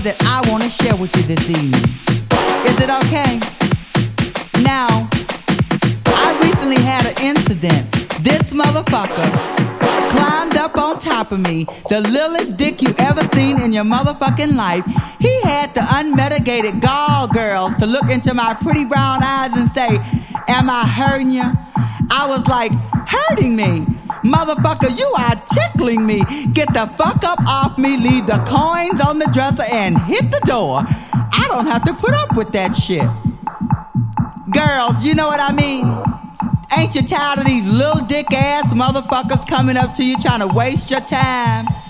that I want to share with you this evening. Is it okay? Now, I recently had an incident. This motherfucker climbed up on top of me, the littlest dick you ever seen in your motherfucking life. He had the unmitigated gall girls to look into my pretty brown eyes and say, am I hurting you? I was like, hurting me? Motherfucker, you are tickling me. Get the fuck up off me, leave the coins on the dresser and hit the door. I don't have to put up with that shit. Girls, you know what I mean? Ain't you tired of these little dick ass motherfuckers coming up to you trying to waste your time?